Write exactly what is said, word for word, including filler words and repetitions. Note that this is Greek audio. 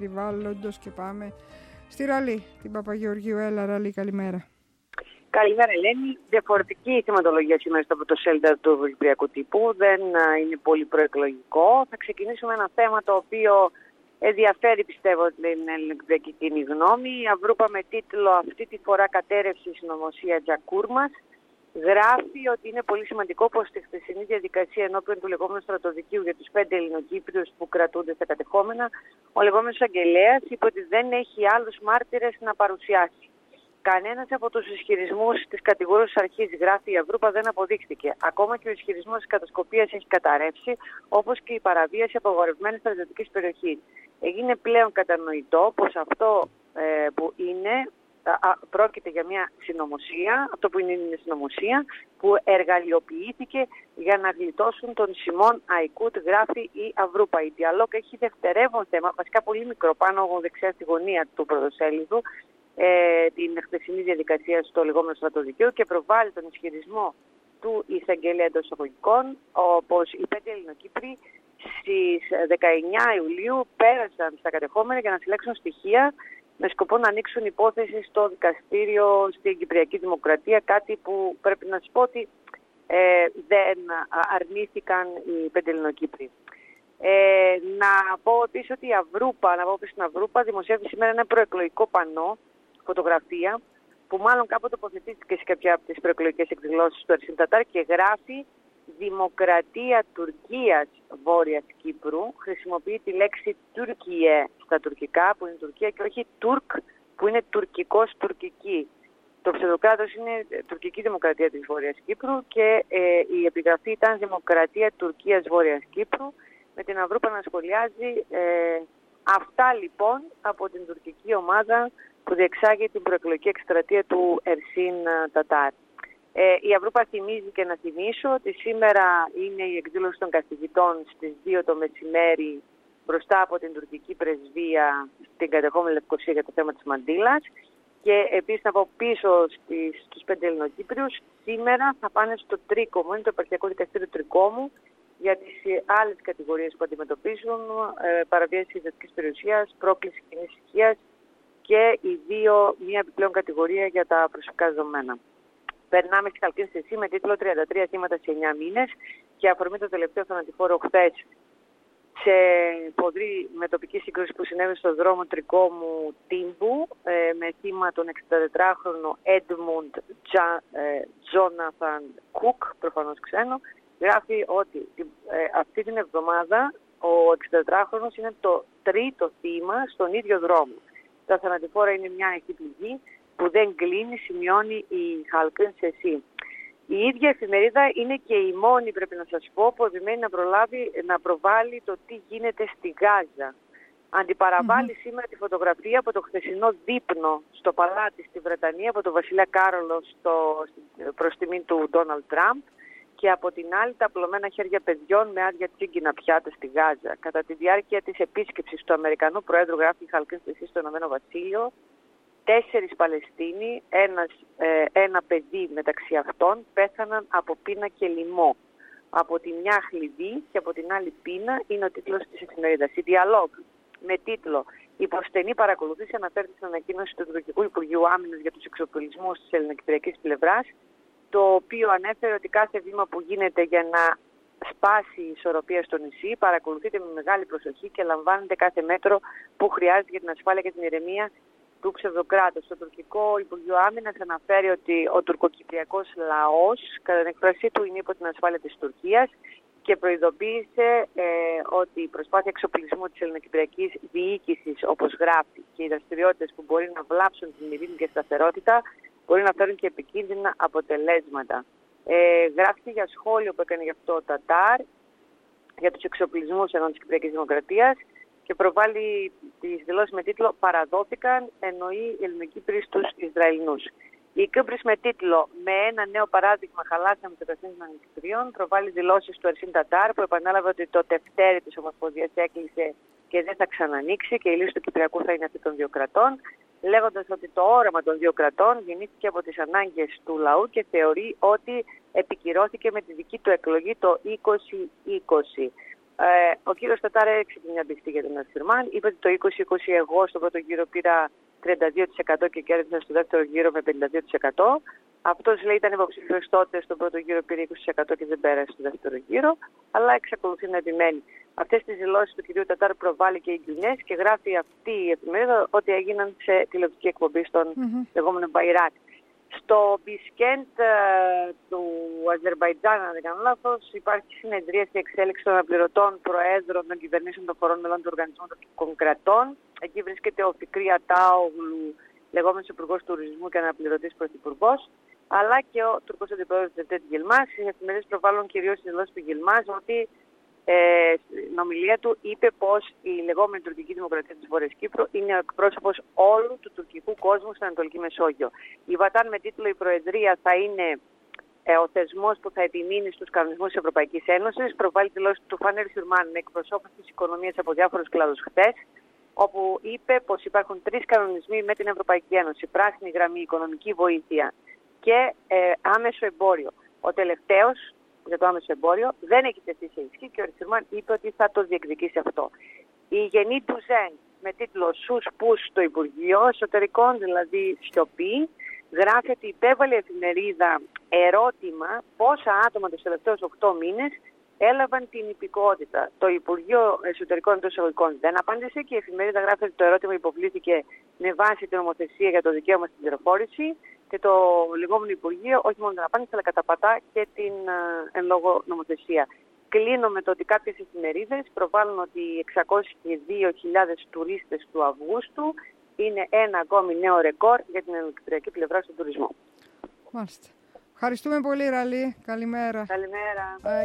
περιβάλλοντος και πάμε στη Ραλή, την Παπαγεωργίου. Έλα Ραλή, καλημέρα. Καλημέρα Ελένη. Διαφορετική η θεματολογία σήμερα στο πρωτοσέλιδο του Κυπριακού Τύπου. Δεν είναι πολύ προεκλογικό. Θα ξεκινήσουμε ένα θέμα το οποίο ενδιαφέρει, πιστεύω, την ελληνική κοινή γνώμη. Η Αυρούπα, με τίτλο «Αυτή τη φορά κατέρευσε η συνωμοσία Τζακούρμας», γράφει ότι είναι πολύ σημαντικό πως στη χθεσινή διαδικασία ενώπιον του λεγόμενου στρατοδικείου για τους πέντε Ελληνοκύπριους που κρατούνται στα κατεχόμενα, ο λεγόμενος αγγελέας είπε ότι δεν έχει άλλους μάρτυρες να παρουσιάσει. Κανένας από τους ισχυρισμούς της κατηγορούσας αρχής, γράφει η Αυρούπα, δεν αποδείχθηκε. Ακόμα και ο ισχυρισμός της κατασκοπίας έχει καταρρεύσει, όπως και η παραβίαση απαγορευμένης στρατιωτικής περιοχής. Έγινε πλέον κατανοητό πως αυτό ε, που είναι, α, πρόκειται για μια συνωμοσία, αυτό που είναι είναι συνωμοσία, που εργαλειοποιήθηκε για να γλιτώσουν τον Σιμών Αϊκούτ, γράφει η Αυρούπα. Η Διαλόγ έχει δευτερεύον θέμα, βασικά πολύ μικρό, πάνω δεξιά στη γωνία του πρωτοσέλιδου, Ε, την χθεσινή διαδικασία στο λεγόμενο στρατοδικείο και προβάλλει τον ισχυρισμό του εισαγγελέα εντός εισαγωγικών πως οι πέντε Ελληνοκύπροι στις δεκαεννιά Ιουλίου πέρασαν στα κατεχόμενα για να συλλέξουν στοιχεία με σκοπό να ανοίξουν υπόθεση στο δικαστήριο στην Κυπριακή Δημοκρατία, κάτι που πρέπει να σας πω ότι ε, δεν αρνήθηκαν οι πέντε Ελληνοκύπροι. Ε, να πω επίσης ότι η Αυρούπα, να πω επίσης στην Αυρούπα δημοσιεύει σήμερα ένα προεκλογικό πανό, φωτογραφία, που μάλλον κάποτε τοποθετήθηκε σε κάποια από τις προεκλογικές εκδηλώσεις του Ερσίν Τατάρ και γράφει «Δημοκρατία Τουρκίας Βόρειας Κύπρου». Χρησιμοποιεί τη λέξη Τουρκιέ στα τουρκικά, που είναι Τουρκία, και όχι Τουρκ, που είναι τουρκικός τουρκική. Το ψευδοκράτος είναι τουρκική Δημοκρατία της Βόρειας Κύπρου και ε, η επιγραφή ήταν Δημοκρατία Τουρκίας Βόρειας Κύπρου, με την Αυρούπα να σχολιάζει ε, αυτά λοιπόν από την τουρκική ομάδα που διεξάγει την προεκλογική εκστρατεία του Ερσίν Τατάρ. Ε, η Αυρούπα θυμίζει, και να θυμίσω, ότι σήμερα είναι η εκδήλωση των καθηγητών στις δύο το μεσημέρι μπροστά από την τουρκική πρεσβεία στην κατεχόμενη Λευκοσία για το θέμα της Μαντήλας. Και επίσης να πω πίσω στις, στους πέντε Ελληνοκύπριους, σήμερα θα πάνε στο Τρίκομο, είναι το επαρχιακό δικαστήριο Τρικόμου, για τις άλλες κατηγορίες που αντιμετωπίζουν, ε, παραβίαση ιδιωτικής περιουσίας, πρόκληση κοινής ησυχίας και οι δύο μία επιπλέον κατηγορία για τα προσωπικά δεδομένα. Περνάμε στη Χαλκίνη Σεσί με τίτλο τριάντα τρία θύματα σε εννιά μήνες και αφορμή το τελευταίο θανατηφόρο χθες σε ποδρή με τοπική σύγκρουση που συνέβη στον δρόμο Τρικόμου Τύμπου, ε, με θύμα τον εξήντα τετράχρονο Έντμουντ Τζόναθαν Κουκ, προφανώς ξένο. Γράφει ότι ε, αυτή την εβδομάδα ο εξήντα τετράχρονος είναι το τρίτο θύμα στον ίδιο δρόμο. Τα θανατηφόρα είναι μια ανοιχτή πληγή που δεν κλείνει, σημειώνει η Χαλκίν Σεσί. Η ίδια εφημερίδα είναι και η μόνη, πρέπει να σας πω, που επιμένει να, προλάβει, να προβάλλει το τι γίνεται στη Γάζα. Αντιπαραβάλλει mm-hmm. σήμερα τη φωτογραφία από το χθεσινό δείπνο στο παλάτι στη Βρετανία από τον βασιλιά Κάρολο στο, προς τιμή του Ντόναλντ Τραμπ, και από την άλλη τα απλωμένα χέρια παιδιών με άδεια τσίγκινα πιάτα στη Γάζα. Κατά τη διάρκεια της επίσκεψης του Αμερικανού Προέδρου, γράφει η Χαλκίν Σεσί, στο Ηνωμένο Βασίλειο, τέσσερις Παλαιστίνοι, ένας, ε, ένα παιδί μεταξύ αυτών, πέθαναν από πείνα και λοιμό. Από τη μια χλειδί και από την άλλη πείνα, είναι ο τίτλος της εφημερίδας. Η Διαλόγ, με τίτλο «Υπό στενή παρακολούθηση», αναφέρει στην ανακοίνωση του Τουρκικού Υπουργείου Άμυνας για τους εξοπλισμούς της ελληνοκυπριακής πλευράς, το οποίο ανέφερε ότι κάθε βήμα που γίνεται για να σπάσει η ισορροπία στο νησί παρακολουθείται με μεγάλη προσοχή και λαμβάνεται κάθε μέτρο που χρειάζεται για την ασφάλεια και την ηρεμία του ψευδοκράτους. Το Τουρκικό Υπουργείο Άμυνας αναφέρει ότι ο τουρκοκυπριακός λαός, κατά την εκφρασή του, είναι υπό την ασφάλεια της Τουρκίας και προειδοποίησε ε, ότι η προσπάθεια εξοπλισμού της ελληνοκυπριακής διοίκησης, όπως γράφει, και οι δραστηριότητες που μπορεί να βλάψουν την ειρήνη και σταθερότητα, μπορεί να φέρουν και επικίνδυνα αποτελέσματα. Ε, γράφει για σχόλιο που έκανε γι' αυτό ο Τατάρ για τους εξοπλισμούς ενός της Κυπριακής Δημοκρατίας και προβάλλει τις δηλώσεις με τίτλο «Παραδόθηκαν», εννοεί οι Ελληνοκύπροι στους Ισραηλινούς. Η Κύπρης, με τίτλο «Με ένα νέο παράδειγμα χαλάσαμε το καθήκον των Κυπριών», προβάλλει δηλώσεις του Ερσίν Τατάρ, που επανέλαβε ότι το τευτέρι της Ομοσπονδίας έκλεισε και δεν θα ξανανοίξει και η λύση του Κυπριακού θα είναι αυτή των δύο κρατών, λέγοντας ότι το όραμα των δύο κρατών γεννήθηκε από τις ανάγκες του λαού και θεωρεί ότι επικυρώθηκε με τη δική του εκλογή το είκοσι είκοσι. Ε, ο κύριος Τατάρ έριξε μια μπιχτή για τον Αρσιρμάν. Είπε ότι το είκοσι είκοσι εγώ στον πρώτο γύρο πήρα τριάντα δύο τοις εκατό και κέρδισα στο δεύτερο γύρο με πενήντα δύο τοις εκατό. Αυτός λέει ήταν υποψήφιος τότε, στον πρώτο γύρο πήρε είκοσι τοις εκατό και δεν πέρασε στο δεύτερο γύρο, αλλά εξακολουθεί να επιμένει. Αυτές τις δηλώσεις του κυρίου Τατάρ προβάλλει και η Γκιουνές και γράφει αυτή η εφημερίδα ότι έγιναν σε τηλεοπτική εκπομπή στον mm-hmm. λεγόμενο Μπαϊράκ. Στο Μπισκέντ uh, του Αζερμπαϊτζάν, αν δεν κάνω λάθος, υπάρχει συνεδρίαση εξέλιξη των αναπληρωτών προέδρων των κυβερνήσεων των χωρών μελών του Οργανισμού των Κρατών. Εκεί βρίσκεται ο Φικρή Ατάογλου, λεγόμενος υπουργός τουρισμού και αναπληρωτής πρωθυπουργός, αλλά και ο Τουρκός αντιπρόεδρος Ρετζέπ Γιλμάς. Οι εφημερίδες προβάλλουν κυρίως τις δηλώσεις του Γιλμάς ότι ε, στην ομιλία του είπε πως η λεγόμενη τουρκική δημοκρατία της Βόρειας Κύπρου είναι ο εκπρόσωπος όλου του τουρκικού κόσμου στην Ανατολική Μεσόγειο. Η Βατάν με τίτλο «Η Προεδρία θα είναι ε, ο θεσμός που θα επιμείνει στους κανονισμούς της Ευρωπαϊκής Ένωσης». Προβάλλει τη δηλώση του Φάνερ Σιουρμάν, εκπροσώπος της οικονομίας από διάφορους κλάδους χθες, όπου είπε πως υπάρχουν τρεις κανονισμοί με την Ευρωπαϊκή Ένωση: πράσινη γραμμή, οικονομική βοήθεια και ε, άμεσο εμπόριο. Ο τελευταίος, για το άμεσο εμπόριο, δεν έχει τεθεί σε ισχύ και ο Αρσιρμάν είπε ότι θα το διεκδικήσει αυτό. Η Γενή Ντουζέν με τίτλο «Σους Πους στο Υπουργείο Εσωτερικών», δηλαδή σιωπή, γράφει ότι υπέβαλε η εφημερίδα ερώτημα πόσα άτομα τους τελευταίους οκτώ μήνες έλαβαν την υπηκότητα. Το Υπουργείο Εσωτερικών εντός εισαγωγικών δεν απάντησε και η εφημερίδα γράφει ότι το ερώτημα υποβλήθηκε με βάση την νομοθεσία για το δικαίωμα στην πληροφόρηση και το λεγόμενο Υπουργείο όχι μόνο δεν απάντησε, αλλά καταπατά και την uh, εν λόγω νομοθεσία. Κλείνω με το ότι κάποιες εφημερίδες προβάλλουν ότι εξακόσιες δύο χιλιάδες τουρίστες του Αυγούστου είναι ένα ακόμη νέο ρεκόρ για την ελληνική πλευρά στον τουρισμό. Μάλιστα. Ευχαριστούμε πολύ, Ραλή. Καλημέρα. Καλημέρα.